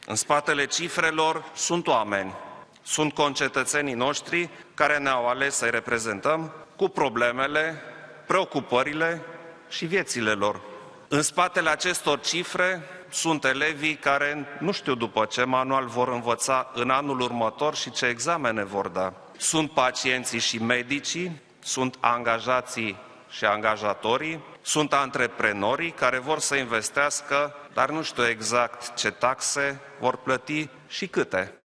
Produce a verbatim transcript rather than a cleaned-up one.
În spatele cifrelor sunt oameni, sunt concetățenii noștri care ne-au ales să-i reprezentăm cu problemele, preocupările și viețile lor. În spatele acestor cifre sunt elevii care nu știu după ce manual vor învăța în anul următor și ce examene vor da. Sunt pacienții și medicii, sunt angajații și angajatorii, sunt antreprenorii care vor să investească, dar nu știu exact ce taxe vor plăti și câte.